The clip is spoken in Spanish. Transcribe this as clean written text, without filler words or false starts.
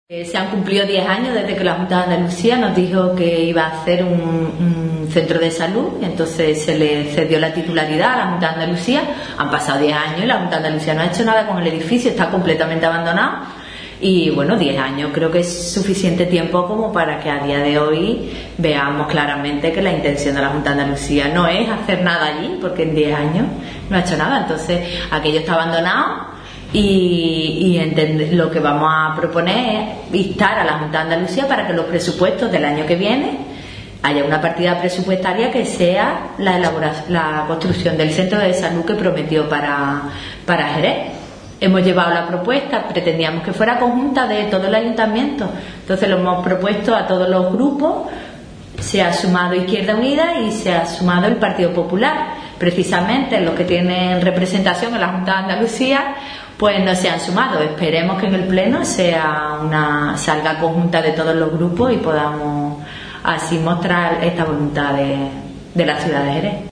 Se han cumplido 10 años desde que la Junta de Andalucía nos dijo que iba a hacer un centro de salud, entonces se le cedió la titularidad a la Junta de Andalucía. Han pasado 10 años y la Junta de Andalucía no ha hecho nada con el edificio, está completamente abandonado. Y bueno, 10 años creo que es suficiente tiempo como para que a día de hoy veamos claramente que la intención de la Junta de Andalucía no es hacer nada allí, porque en 10 años no ha hecho nada. Entonces aquello está abandonado. Y lo que vamos a proponer es instar a la Junta de Andalucía para que los presupuestos del año que viene haya una partida presupuestaria que sea la construcción del centro de salud que prometió para Jerez. Hemos llevado la propuesta, pretendíamos que fuera conjunta de todo el ayuntamiento, entonces lo hemos propuesto a todos los grupos. Se ha sumado Izquierda Unida y se ha sumado el Partido Popular. Precisamente los que tienen representación en la Junta de Andalucía pues no se han sumado. Esperemos que en el Pleno salga conjunta de todos los grupos y podamos así mostrar esta voluntad de la ciudad de Jerez.